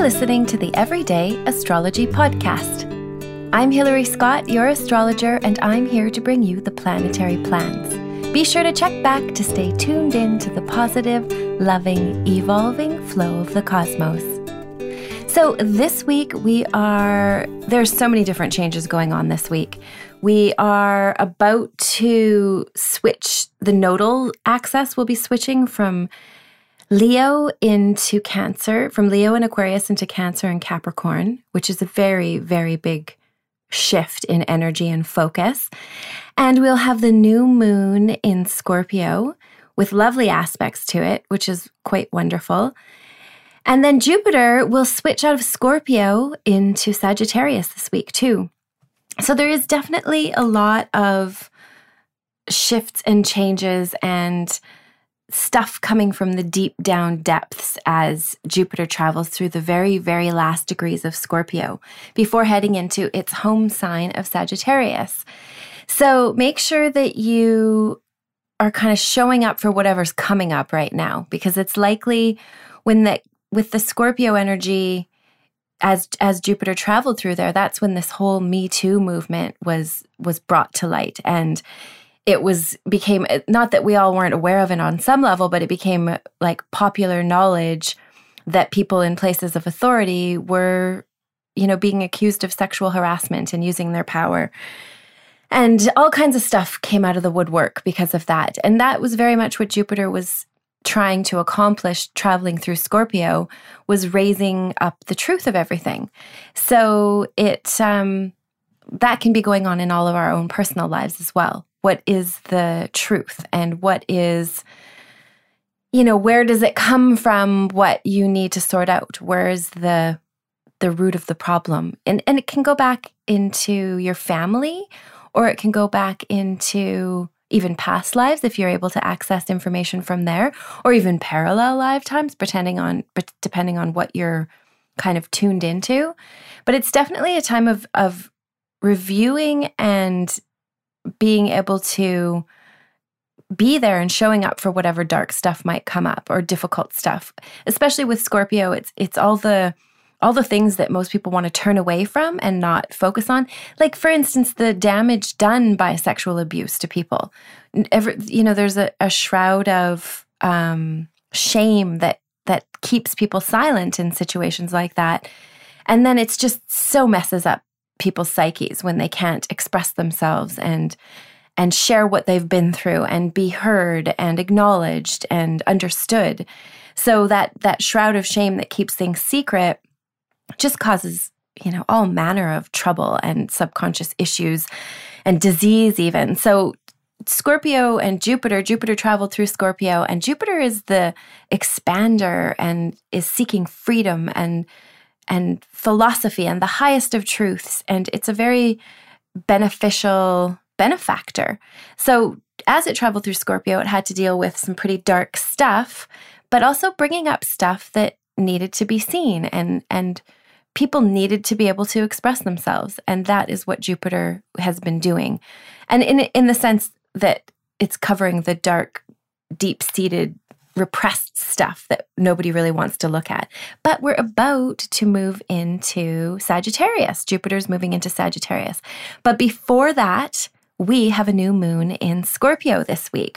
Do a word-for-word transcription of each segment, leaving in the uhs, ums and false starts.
listening to the Everyday Astrology Podcast. I'm Hilary Scott, your astrologer, and I'm here to bring you the planetary plans. Be sure to check back to stay tuned in to the positive, loving, evolving flow of the cosmos. So this week we are, there's so many different changes going on this week. We are about to switch, the nodal axis will be switching from Leo into Cancer, from Leo and Aquarius into Cancer and Capricorn, which is a very, very big shift in energy and focus. And we'll have the new moon in Scorpio with lovely aspects to it, which is quite wonderful. And then Jupiter will switch out of Scorpio into Sagittarius this week too. So there is definitely a lot of shifts and changes and stuff coming from the deep down depths as Jupiter travels through the very, very last degrees of Scorpio before heading into its home sign of Sagittarius. So make sure that you are kind of showing up for whatever's coming up right now, because it's likely when the with the Scorpio energy, as as Jupiter traveled through there, that's when this whole Me Too movement was was brought to light. And it was became, not that we all weren't aware of it on some level, but it became like popular knowledge that people in places of authority were, you know, being accused of sexual harassment and using their power. And all kinds of stuff came out of the woodwork because of that. And that was very much what Jupiter was trying to accomplish traveling through Scorpio, was raising up the truth of everything. So it um, that can be going on in all of our own personal lives as well. What is the truth, and what is, you know, where does it come from? What you need to sort out? Where is the the root of the problem? And and it can go back into your family, or it can go back into even past lives if you're able to access information from there, or even parallel lifetimes, pretending on, but depending on what you're kind of tuned into. But it's definitely a time of of reviewing and being able to be there and showing up for whatever dark stuff might come up or difficult stuff. Especially with Scorpio, it's it's all the all the things that most people want to turn away from and not focus on. Like, for instance, the damage done by sexual abuse to people. Every, you know, there's a, a shroud of um, shame that that keeps people silent in situations like that. And then it's just so messes up people's psyches when they can't express themselves and and share what they've been through and be heard and acknowledged and understood. So that that shroud of shame that keeps things secret just causes, you know, all manner of trouble and subconscious issues and disease even. So Scorpio and Jupiter, Jupiter traveled through Scorpio, and Jupiter is the expander and is seeking freedom and and philosophy and the highest of truths. And it's a very beneficial benefactor. So as it traveled through Scorpio, it had to deal with some pretty dark stuff, but also bringing up stuff that needed to be seen, and, and people needed to be able to express themselves. And that is what Jupiter has been doing. And in, in the sense that it's covering the dark, deep-seated repressed stuff that nobody really wants to look at. But we're about to move into Sagittarius. Jupiter's moving into Sagittarius. But before that, we have a new moon in Scorpio this week.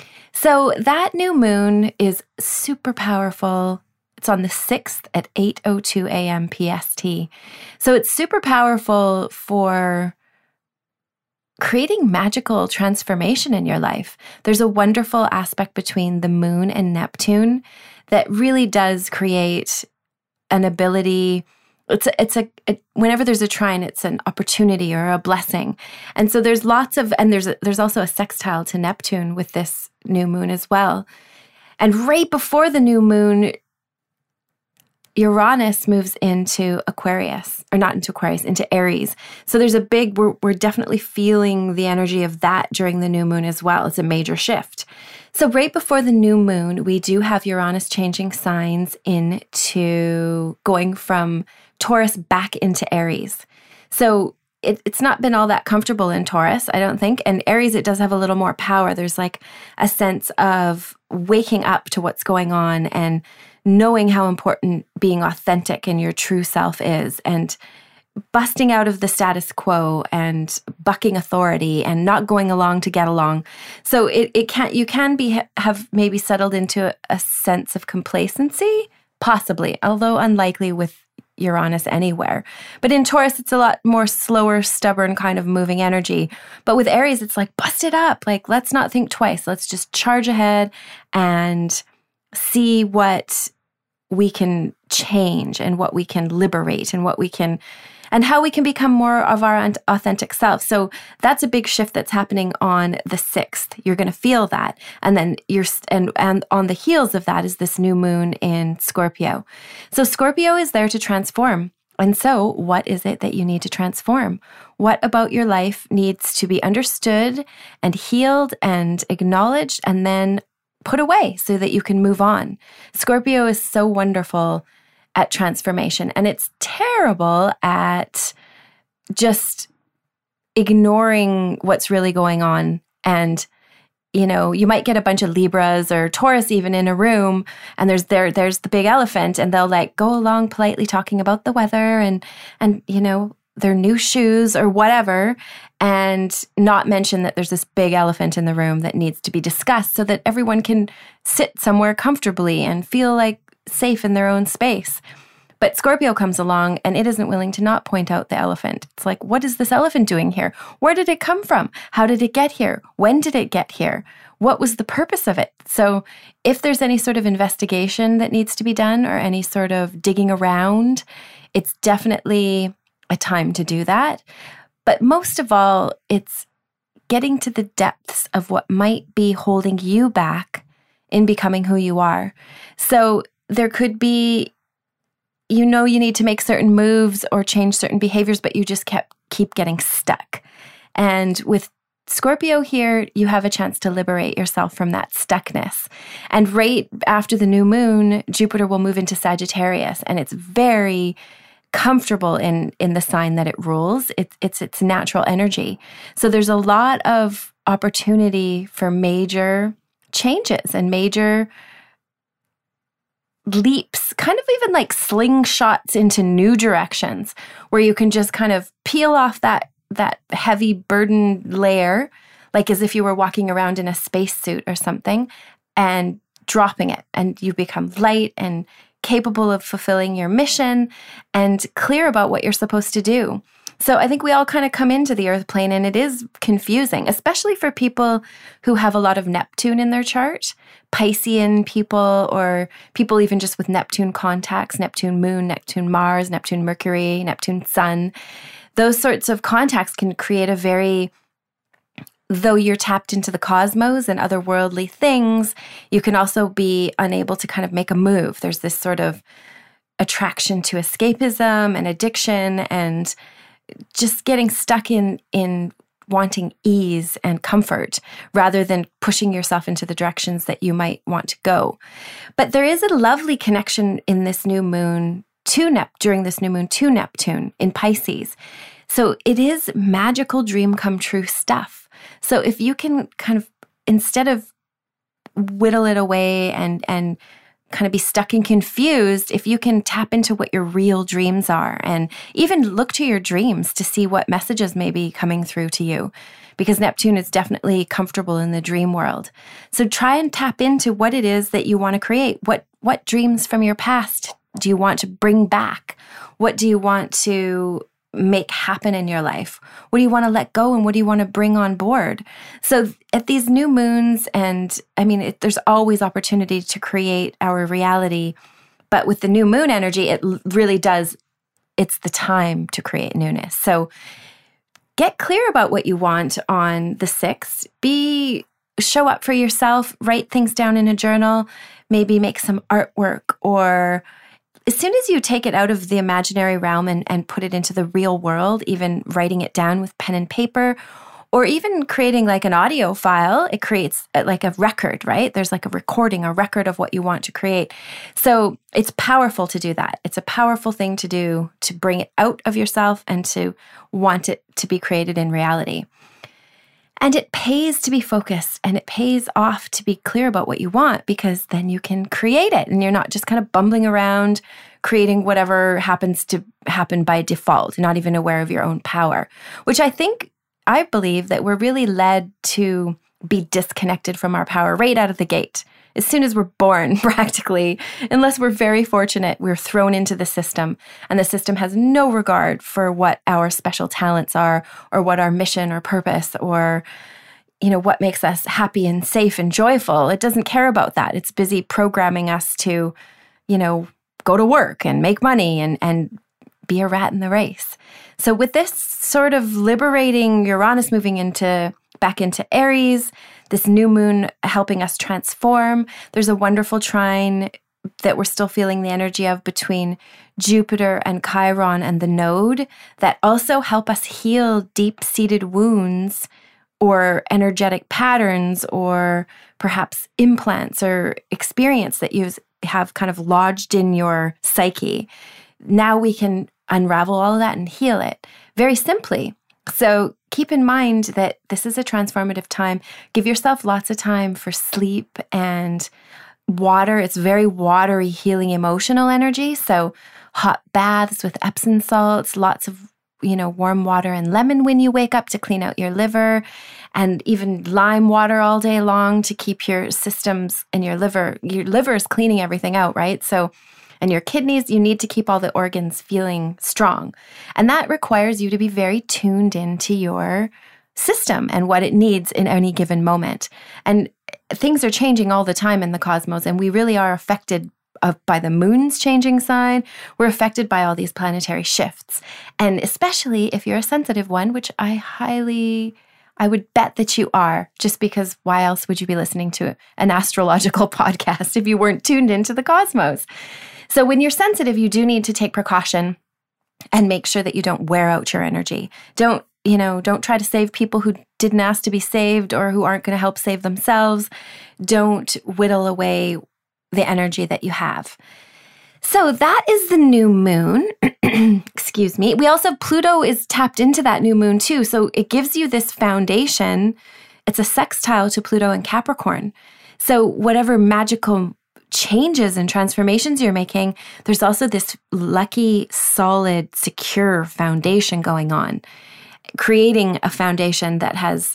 So that new moon is super powerful. It's on the sixth at eight oh two a.m. P S T. So it's super powerful for creating magical transformation in your life. There's a wonderful aspect between the moon and Neptune that really does create an ability. It's a, it's a, a whenever there's a trine, it's an opportunity or a blessing. And so there's lots of, and there's a, there's also a sextile to Neptune with this new moon as well. And right before the new moon, Uranus moves into Aquarius, or not into Aquarius, into Aries. So there's a big, we're, we're definitely feeling the energy of that during the new moon as well. It's a major shift. So right before the new moon, we do have Uranus changing signs into going from Taurus back into Aries. So it, it's not been all that comfortable in Taurus, I don't think. And Aries, it does have a little more power. There's like a sense of waking up to what's going on and knowing how important being authentic and your true self is, and busting out of the status quo and bucking authority and not going along to get along. So it, it can you can be have maybe settled into a sense of complacency, possibly, although unlikely with Uranus anywhere. But in Taurus, it's a lot more slower, stubborn kind of moving energy. But with Aries, it's like, bust it up. Like, let's not think twice. Let's just charge ahead and see what we can change and what we can liberate and what we can, and how we can become more of our authentic self. So that's a big shift that's happening on the sixth. You're going to feel that. And then you're, and, and on the heels of that is this new moon in Scorpio. So Scorpio is there to transform. And so what is it that you need to transform? What about your life needs to be understood and healed and acknowledged and then put away so that you can move on? Scorpio is so wonderful at transformation, and it's terrible at just ignoring what's really going on. And, you know, you might get a bunch of Libras or Taurus even in a room, and there's there there's the big elephant, and they'll like go along politely talking about the weather and and you know, their new shoes or whatever, and not mention that there's this big elephant in the room that needs to be discussed so that everyone can sit somewhere comfortably and feel like safe in their own space. But Scorpio comes along and it isn't willing to not point out the elephant. It's like, what is this elephant doing here? Where did it come from? How did it get here? When did it get here? What was the purpose of it? So if there's any sort of investigation that needs to be done or any sort of digging around, it's definitely a time to do that. But most of all, it's getting to the depths of what might be holding you back in becoming who you are. So there could be, you know, you need to make certain moves or change certain behaviors, but you just kept keep getting stuck. And with Scorpio here, you have a chance to liberate yourself from that stuckness. And right after the new moon, Jupiter will move into Sagittarius, and it's very comfortable in in the sign that it rules. It's it's its natural energy. So there's a lot of opportunity for major changes and major leaps, kind of even like slingshots into new directions, where you can just kind of peel off that that heavy burden layer, like as if you were walking around in a spacesuit or something, and dropping it, and you become light and capable of fulfilling your mission and clear about what you're supposed to do. So I think we all kind of come into the earth plane, and it is confusing, especially for people who have a lot of Neptune in their chart, Piscean people, or people even just with Neptune contacts, Neptune moon, Neptune Mars, Neptune Mercury, Neptune sun. Those sorts of contacts can create a very, though you're tapped into the cosmos and otherworldly things, you can also be unable to kind of make a move. There's this sort of attraction to escapism and addiction and just getting stuck in in wanting ease and comfort rather than pushing yourself into the directions that you might want to go. But there is a lovely connection in this new moon to Nep during this new moon to Neptune in Pisces. So it is magical dream come true stuff. So if you can kind of, instead of whittle it away and and kind of be stuck and confused, if you can tap into what your real dreams are and even look to your dreams to see what messages may be coming through to you, because Neptune is definitely comfortable in the dream world. So try and tap into what it is that you want to create. What what dreams from your past do you want to bring back? What do you want to make happen in your life? What do you want to let go and what do you want to bring on board? So at these new moons, and I mean, it, there's always opportunity to create our reality, but with the new moon energy, it really does, it's the time to create newness. So get clear about what you want on the sixth. Be, show up for yourself, write things down in a journal, maybe make some artwork, or as soon as you take it out of the imaginary realm and, and put it into the real world, even writing it down with pen and paper, or even creating like an audio file, it creates like a record, right? There's like a recording, a record of what you want to create. So it's powerful to do that. It's a powerful thing to do, to bring it out of yourself and to want it to be created in reality. And it pays to be focused, and it pays off to be clear about what you want, because then you can create it and you're not just kind of bumbling around creating whatever happens to happen by default, not even aware of your own power, which I think, I believe that we're really led to be disconnected from our power right out of the gate. As soon as we're born, practically, unless we're very fortunate, we're thrown into the system, and the system has no regard for what our special talents are, or what our mission or purpose, or, you know, what makes us happy and safe and joyful. It doesn't care about that. It's busy programming us to, you know, go to work and make money and, and be a rat in the race. So with this sort of liberating Uranus moving into back into Aries, this new moon helping us transform, there's a wonderful trine that we're still feeling the energy of between Jupiter and Chiron and the node that also help us heal deep-seated wounds or energetic patterns or perhaps implants or experience that you have kind of lodged in your psyche. Now we can unravel all of that and heal it very simply. So keep in mind that this is a transformative time. Give yourself lots of time for sleep and water. It's very watery, healing, emotional energy. So hot baths with Epsom salts, lots of, you know, warm water and lemon when you wake up to clean out your liver, and even lime water all day long to keep your systems and your liver, your liver is cleaning everything out, right? So and your kidneys, you need to keep all the organs feeling strong. And that requires you to be very tuned into your system and what it needs in any given moment. And things are changing all the time in the cosmos, and we really are affected of, by the moon's changing sign. We're affected by all these planetary shifts. And especially if you're a sensitive one, which I highly... I would bet that you are, just because why else would you be listening to an astrological podcast if you weren't tuned into the cosmos? So when you're sensitive, you do need to take precaution and make sure that you don't wear out your energy. Don't, you know, don't try to save people who didn't ask to be saved or who aren't going to help save themselves. Don't whittle away the energy that you have. So that is the new moon. Excuse me. We also, Pluto is tapped into that new moon too. So it gives you this foundation. It's a sextile to Pluto and Capricorn. So whatever magical changes and transformations you're making, there's also this lucky, solid, secure foundation going on, creating a foundation that has,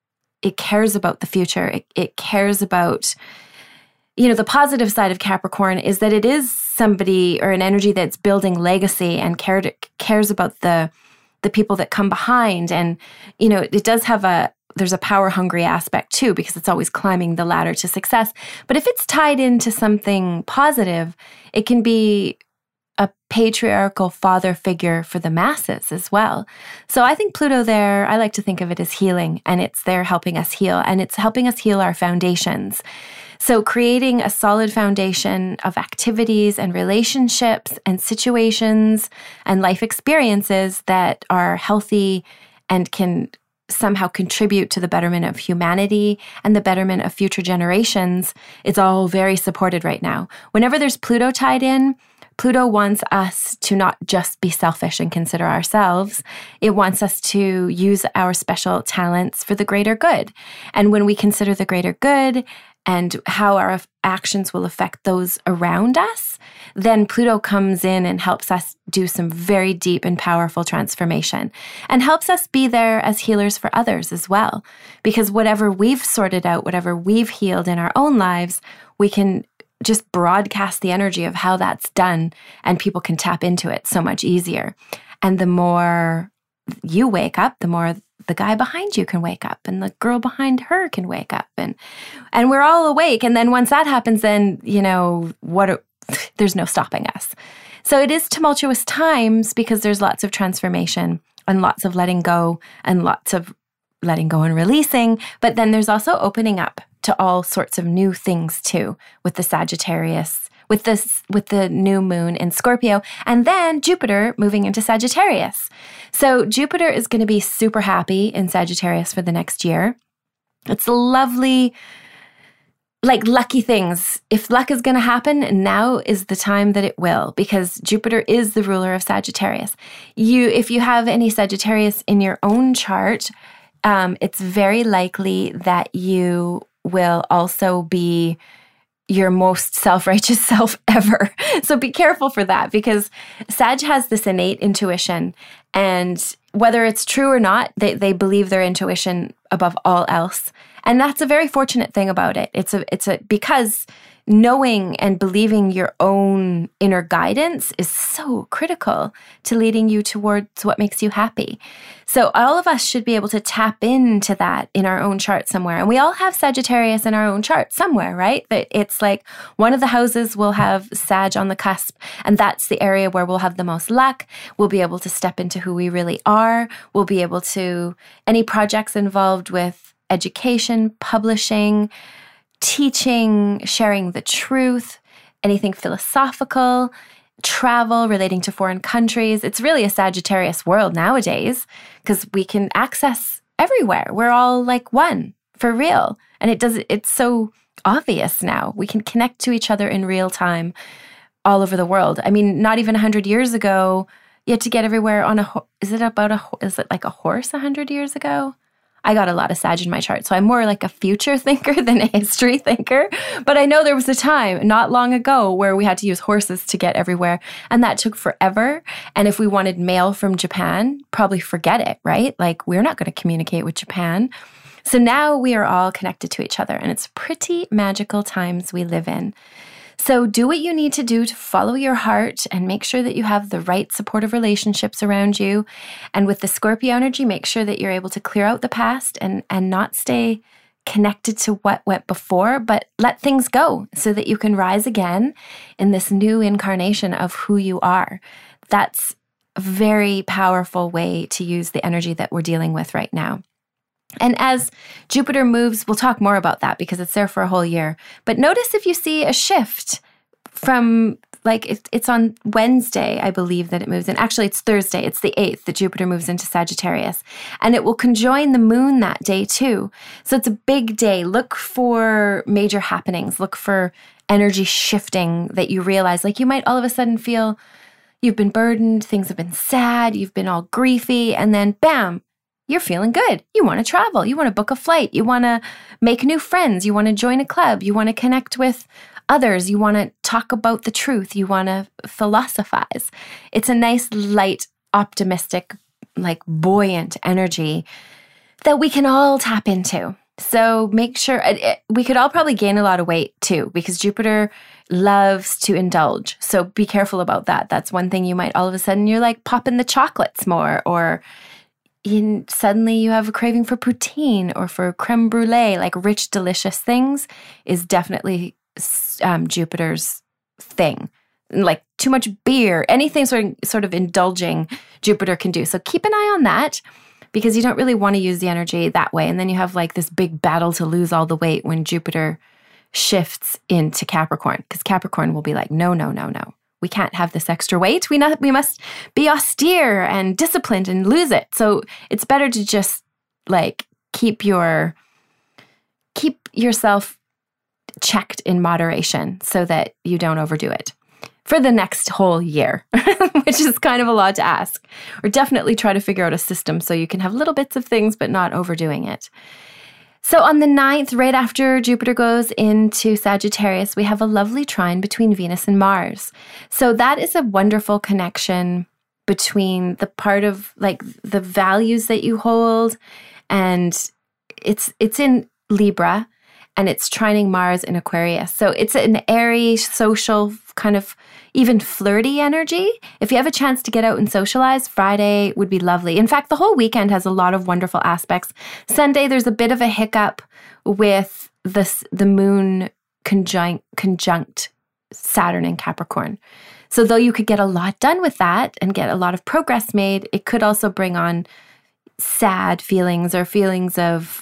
it cares about the future. It, it cares about, you know, the positive side of Capricorn is that it is somebody or an energy that's building legacy and cared, cares about the the people that come behind. And, you know, it does have a, there's a power hungry aspect too, because it's always climbing the ladder to success. But if it's tied into something positive, it can be a patriarchal father figure for the masses as well. So I think Pluto there, I like to think of it as healing, and it's there helping us heal, and it's helping us heal our foundations. So creating a solid foundation of activities and relationships and situations and life experiences that are healthy and can somehow contribute to the betterment of humanity and the betterment of future generations, it's all very supported right now. Whenever there's Pluto tied in, Pluto wants us to not just be selfish and consider ourselves. It wants us to use our special talents for the greater good. And when we consider the greater good and how our actions will affect those around us, then Pluto comes in and helps us do some very deep and powerful transformation and helps us be there as healers for others as well. Because whatever we've sorted out, whatever we've healed in our own lives, we can just broadcast the energy of how that's done, and people can tap into it so much easier. And the more you wake up, the more the guy behind you can wake up, and the girl behind her can wake up, and and we're all awake. And then once that happens, then, you know, what are, there's no stopping us. So it is tumultuous times because there's lots of transformation and lots of letting go and lots of letting go and releasing. But then there's also opening up to all sorts of new things too, with the Sagittarius, with this, with the new moon in Scorpio, and then Jupiter moving into Sagittarius. So Jupiter is going to be super happy in Sagittarius for the next year. It's lovely, like lucky things. If luck is going to happen, now is the time that it will, because Jupiter is the ruler of Sagittarius. You, if you have any Sagittarius in your own chart, um, it's very likely that you will also be your most self-righteous self ever. So be careful for that, because Sag has this innate intuition, and whether it's true or not, they, they believe their intuition above all else. And that's a very fortunate thing about it. It's a, it's a, because knowing and believing your own inner guidance is so critical to leading you towards what makes you happy. So all of us should be able to tap into that in our own chart somewhere. And we all have Sagittarius in our own chart somewhere, right? That it's like one of the houses will have Sag on the cusp, and that's the area where we'll have the most luck. We'll be able to step into who we really are. We'll be able to, any projects involved with education, publishing, teaching, sharing the truth, anything philosophical, travel relating to foreign countries. It's really a Sagittarius world nowadays, because we can access everywhere. We're all like one, for real. And it does, it's so obvious now. We can connect to each other in real time all over the world. I mean, not even one hundred years ago, you had to get everywhere on a, ho- is it about a, is it like a horse one hundred years ago? I got a lot of Sag in my chart, so I'm more like a future thinker than a history thinker. But I know there was a time not long ago where we had to use horses to get everywhere, and that took forever. And if we wanted mail from Japan, probably forget it, right? Like, we're not going to communicate with Japan. So now we are all connected to each other, and it's pretty magical times we live in. So do what you need to do to follow your heart and make sure that you have the right supportive relationships around you. And with the Scorpio energy, make sure that you're able to clear out the past and, and not stay connected to what went before, but let things go so that you can rise again in this new incarnation of who you are. That's a very powerful way to use the energy that we're dealing with right now. And as Jupiter moves, we'll talk more about that because it's there for a whole year. But notice if you see a shift from, like, it, it's on Wednesday, I believe that it moves in. Actually, it's Thursday. It's the eighth that Jupiter moves into Sagittarius. And it will conjoin the moon that day too. So it's a big day. Look for major happenings. Look for energy shifting that you realize. Like, you might all of a sudden feel you've been burdened, things have been sad, you've been all griefy, and then bam, you're feeling good. You want to travel. You want to book a flight. You want to make new friends. You want to join a club. You want to connect with others. You want to talk about the truth. You want to philosophize. It's a nice, light, optimistic, like buoyant energy that we can all tap into. So make sure, it, it, we could all probably gain a lot of weight too, because Jupiter loves to indulge. So be careful about that. That's one thing you might all of a sudden, you're like popping the chocolates more, or In, suddenly you have a craving for poutine or for creme brulee, like rich, delicious things is definitely um, Jupiter's thing. Like too much beer, anything sort of, sort of indulging Jupiter can do. So keep an eye on that, because you don't really want to use the energy that way. And then you have like this big battle to lose all the weight when Jupiter shifts into Capricorn, because Capricorn will be like, no, no, no, no. We can't have this extra weight. We not, we must be austere and disciplined and lose it. So it's better to just like keep your keep yourself checked in moderation so that you don't overdo it for the next whole year, which is kind of a lot to ask. Or definitely try to figure out a system so you can have little bits of things but not overdoing it. So on the ninth, right after Jupiter goes into Sagittarius, we have a lovely trine between Venus and Mars. So that is a wonderful connection between the part of like the values that you hold, and it's it's in Libra, and it's trining Mars in Aquarius. So it's an airy, social, kind of even flirty energy. If you have a chance to get out and socialize, Friday would be lovely. In fact, the whole weekend has a lot of wonderful aspects. Sunday, there's a bit of a hiccup with this, the moon conjunct, conjunct Saturn in Capricorn. So though you could get a lot done with that and get a lot of progress made, it could also bring on sad feelings or feelings of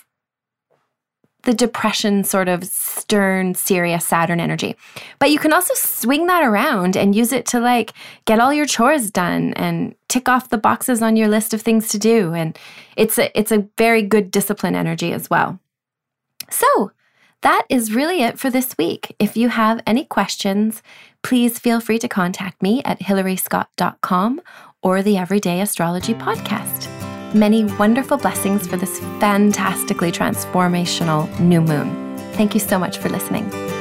the depression, sort of stern, serious Saturn energy. But you can also swing that around and use it to like get all your chores done and tick off the boxes on your list of things to do. And it's a, it's a very good discipline energy as well. So that is really it for this week. If you have any questions, please feel free to contact me at hillary scott dot com or the Everyday Astrology Podcast. Many wonderful blessings for this fantastically transformational new moon. Thank you so much for listening.